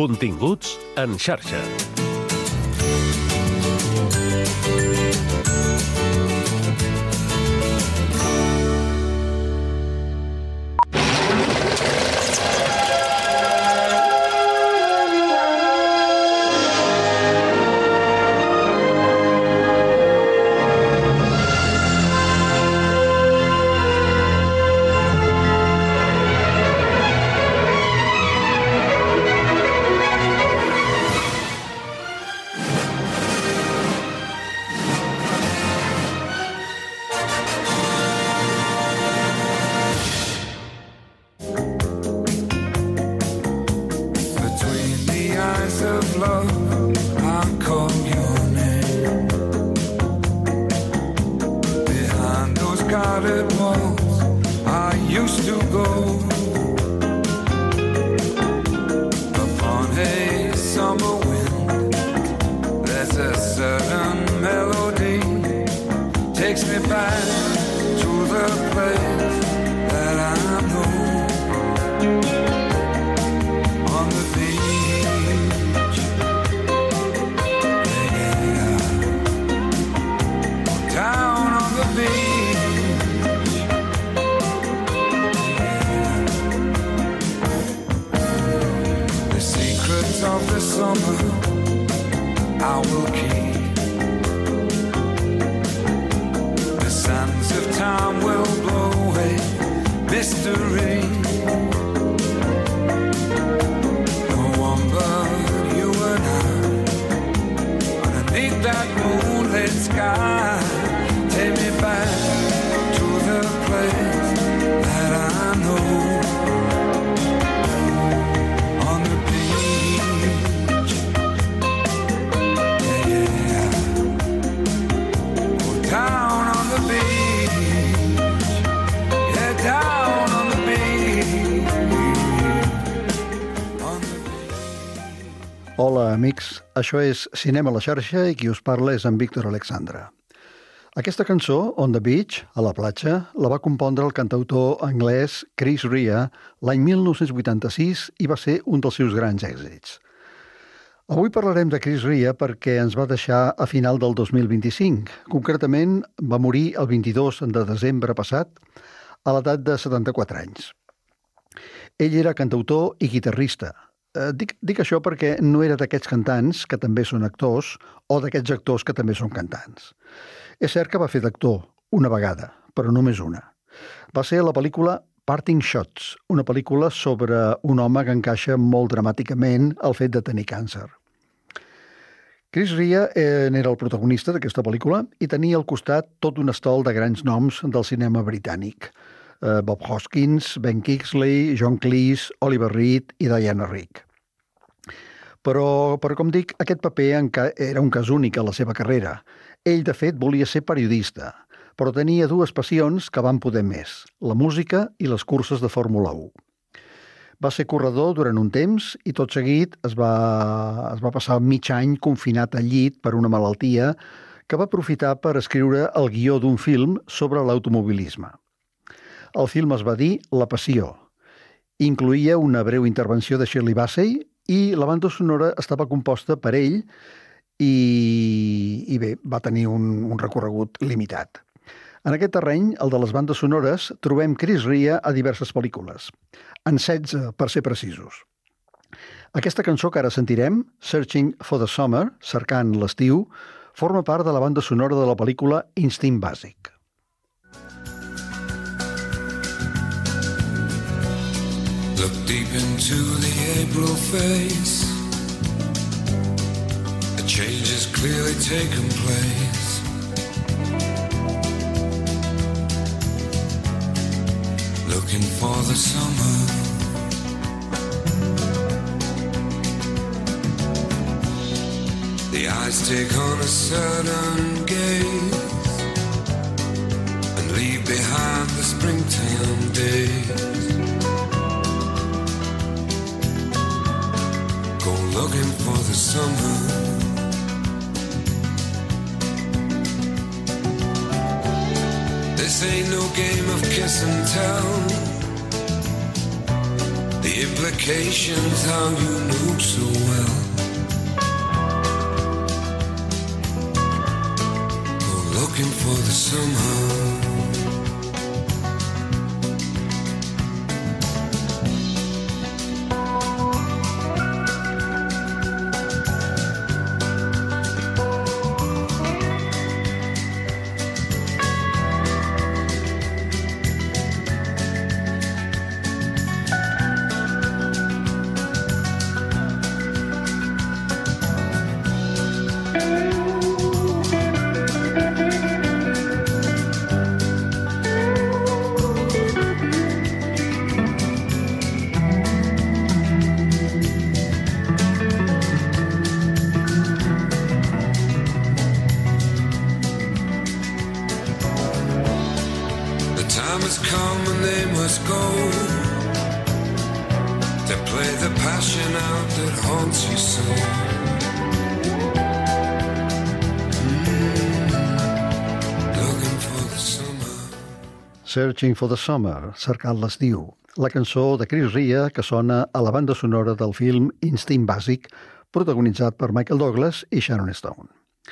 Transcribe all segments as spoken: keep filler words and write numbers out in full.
Continguts en xarxa. Hola, amics. Això és Cinema a la xarxa i qui us parla és en Víctor Alexandra. Aquesta cançó, On the Beach, a la platja, la va compondre el cantautor anglès Chris Rea l'any mil nou-cents vuitanta-sis i va ser un dels seus grans èxits. Avui parlarem de Chris Rea perquè ens va deixar a final del dos mil vint-i-cinc. Concretament, va morir el vint-i-dos de desembre passat a l'edat de setanta-quatre anys. Ell era cantautor i guitarrista. Eh, dic, dic això perquè no era d'aquests cantants que també són actors o d'aquests actors que també són cantants. És cert que va fer d'actor una vegada, però només una. Va ser la pel·lícula Parting Shots, una pel·lícula sobre un home que encaixa molt dramàticament el fet de tenir càncer. Chris Rea eh, era el protagonista d'aquesta pel·lícula i tenia al costat tot un estol de grans noms del cinema britànic. Bob Hoskins, Ben Kingsley, John Cleese, Oliver Reed i Diana Rigg. Però, però com dic, aquest paper era un cas únic a la seva carrera. Ell, de fet, volia ser periodista, però tenia dues passions que van poder més, la música i les curses de Fórmula u. Va ser corredor durant un temps i tot seguit es va, es va passar mig any confinat al llit per una malaltia que va aprofitar per escriure el guió d'un film sobre l'automobilisme. El film es va dir La Passió. Incloïa una breu intervenció de Shirley Bassey i la banda sonora estava composta per ell i, i bé, va tenir un, un recorregut limitat. En aquest terreny, el de les bandes sonores, trobem Chris Rea a diverses pel·lícules, en setze per ser precisos. Aquesta cançó que ara sentirem, Searching for the Summer, cercant l'estiu, forma part de la banda sonora de la pel·lícula Instint Bàsic. Look deep into the April face. A change has clearly taken place. Looking for the summer. The eyes take on a certain gaze and leave behind the springtime days. Go looking for the summer. This ain't no game of kiss and tell. The implications how you know so well. Go looking for the somehow. Searching for the Summer, cercant l'estiu, la cançó de Chris Rea que sona a la banda sonora del film Instint Bàsic, protagonitzat per Michael Douglas i Sharon Stone.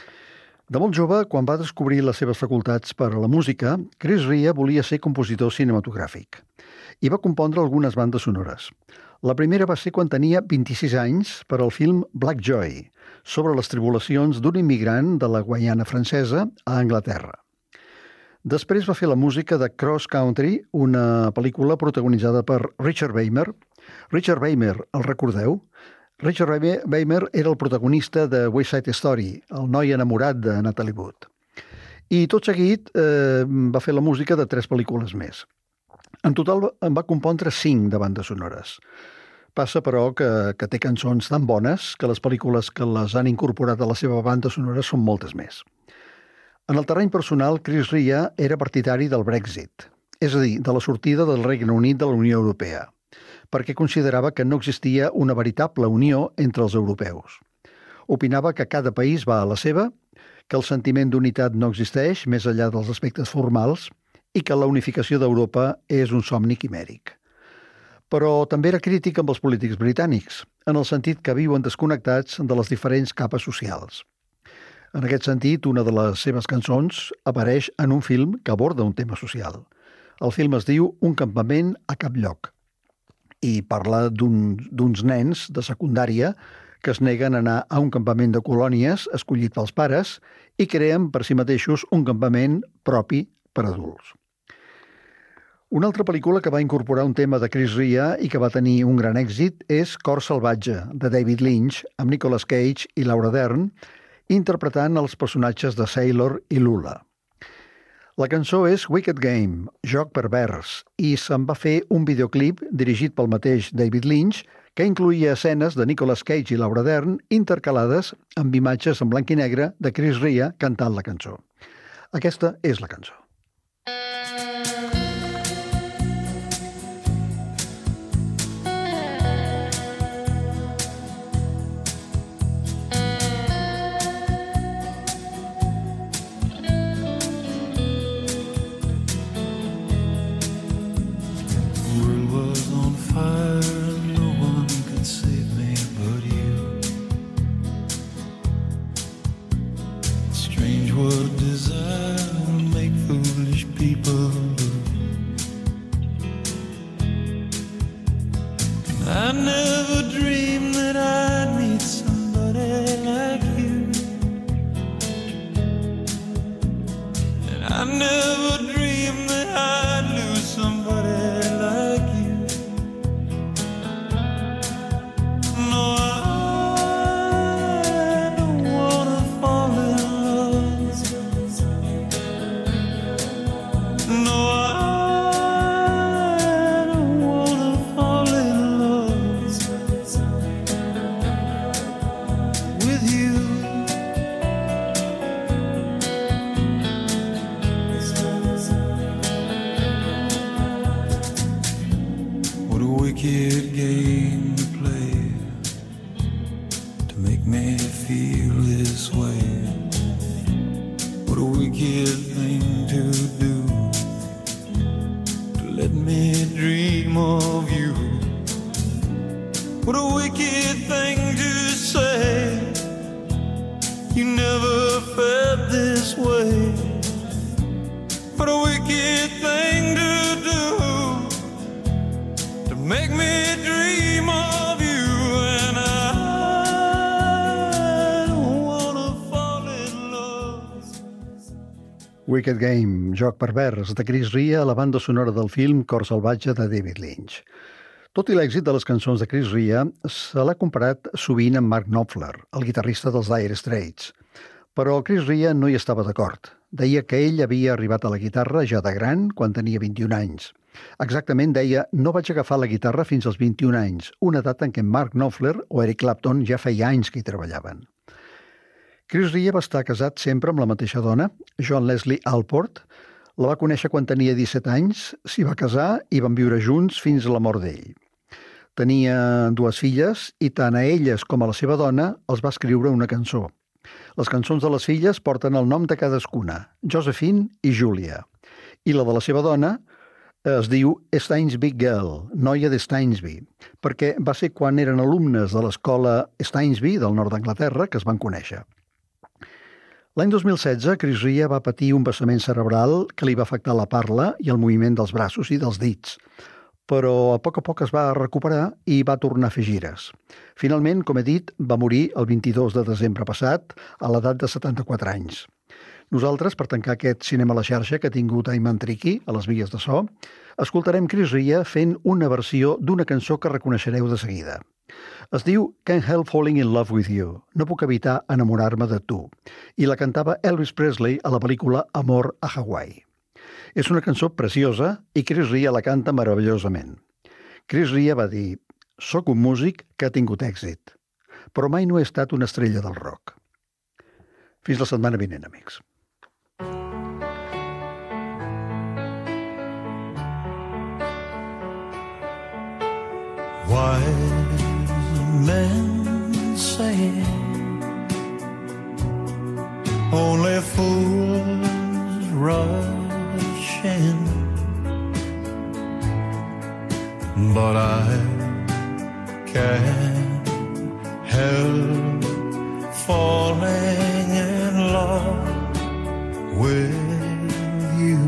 De molt jove, quan va descobrir les seves facultats per a la música, Chris Rea volia ser compositor cinematogràfic i va compondre algunes bandes sonores. La primera va ser quan tenia vint-i-sis anys per al film Black Joy, sobre les tribulacions d'un immigrant de la Guaiana francesa a Anglaterra. Després va fer la música de Cross Country, una pel·lícula protagonitzada per Richard Beymer. Richard Beymer, el recordeu? Richard Beymer era el protagonista de West Side Story, el noi enamorat de Natalie Wood. I tot seguit eh, va fer la música de tres pel·lícules més. En total en va compondre cinc de bandes sonores. Passa, però, que, que té cançons tan bones que les pel·lícules que les han incorporat a la seva banda sonora són moltes més. En el terreny personal, Chris Rea era partidari del Brexit, és a dir, de la sortida del Regne Unit de la Unió Europea, perquè considerava que no existia una veritable unió entre els europeus. Opinava que cada país va a la seva, que el sentiment d'unitat no existeix més enllà dels aspectes formals i que la unificació d'Europa és un somni quimèric. Però també era crític amb els polítics britànics, en el sentit que viuen desconnectats de les diferents capes socials. En aquest sentit, una de les seves cançons apareix en un film que aborda un tema social. El film es diu Un campament a cap lloc i parla d'uns un, nens de secundària que es neguen a anar a un campament de colònies escollit pels pares i creen per si mateixos un campament propi per adults. Una altra pel·lícula que va incorporar un tema de Chris Rea i que va tenir un gran èxit és Cor salvatge, de David Lynch, amb Nicolas Cage i Laura Dern, interpretant els personatges de Sailor i Lula. La cançó és Wicked Game, Joc pervers, i se'n va fer un videoclip dirigit pel mateix David Lynch que incloïa escenes de Nicolas Cage i Laura Dern intercalades amb imatges en blanc i negre de Chris Rea cantant la cançó. Aquesta és la cançó. Let me dream of you. What a wicked thing to say. You never felt this way. What a wicked thing to do, to make me dream of you. And I don't wanna fall in love. Wicked Game, joc pervers, de Chris Rea, a la banda sonora del film Cor salvatge de David Lynch. Tot i l'èxit de les cançons de Chris Rea, se l'ha comparat sovint amb Mark Knopfler, el guitarrista dels Dire Straits. Però Chris Rea no hi estava d'acord. Deia que ell havia arribat a la guitarra ja de gran, quan tenia vint-i-un anys. Exactament deia, no vaig agafar la guitarra fins als vint-i-un anys, una edat en què Mark Knopfler o Eric Clapton ja feia anys que hi treballaven. Chris Rea va estar casat sempre amb la mateixa dona, Joan Leslie Alport. La va conèixer quan tenia disset anys, s'hi va casar i van viure junts fins a la mort d'ell. Tenia dues filles i tant a elles com a la seva dona els va escriure una cançó. Les cançons de les filles porten el nom de cadascuna, Josephine i Julia. I la de la seva dona es diu Stainsby Girl, noia de Stainsby, perquè va ser quan eren alumnes de l'escola Stainsby del nord d'Anglaterra que es van conèixer. L'any dos mil setze, Chris Rea va patir un vessament cerebral que li va afectar la parla i el moviment dels braços i dels dits, però a poc a poc es va recuperar i va tornar a fer gires. Finalment, com he dit, va morir el vint-i-dos de desembre passat, a l'edat de setanta-quatre anys. Nosaltres, per tancar aquest cinema a la xarxa que ha tingut Ayman Tricky a les vies de so, escoltarem Chris Rea fent una versió d'una cançó que reconeixereu de seguida. Es diu Can't Help Falling in Love with You, no puc evitar enamorar-me de tu, i la cantava Elvis Presley a la pel·lícula Amor a Hawaii. És una cançó preciosa i Chris Rea la canta meravellosament. Chris Rea va dir, soc un músic que ha tingut èxit, però mai no he estat una estrella del rock. Fins la setmana vinent, amics. Wise men say only fools rush in, but I can't help falling in love with you.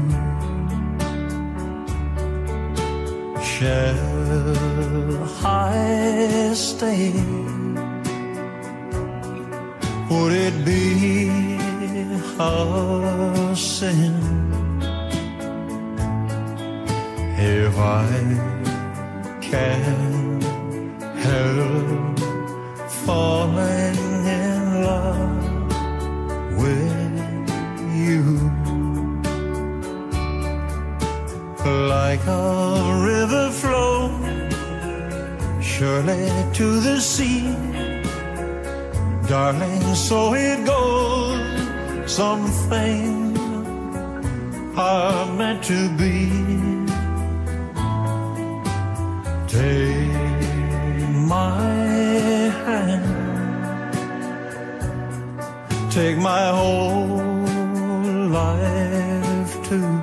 Shall I stay? Would it be a sin if I can't help falling in love with you? Like a river flows surely to the sea, darling, so it goes. Some things are meant to be. Take my hand, take my whole life too,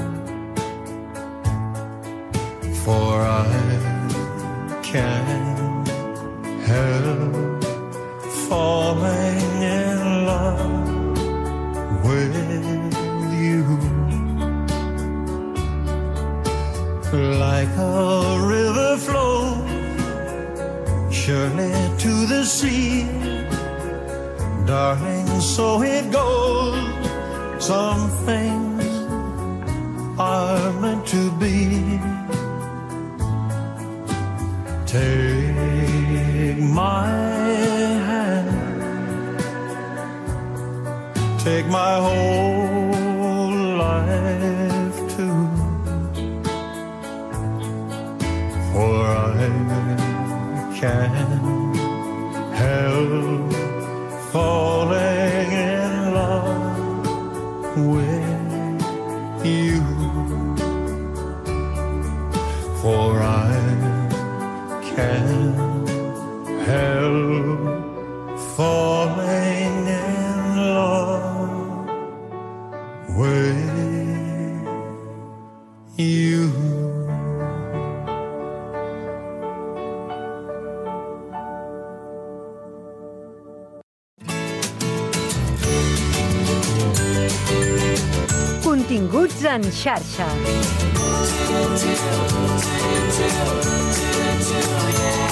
for I can't help falling in love with you. Like a river flows surely to the sea, darling, so it goes. Some things are meant to be. Take my hand, take my whole life too, for I can't help falling in love with you, for I can't help falling in love with you. Continguts en xarxa.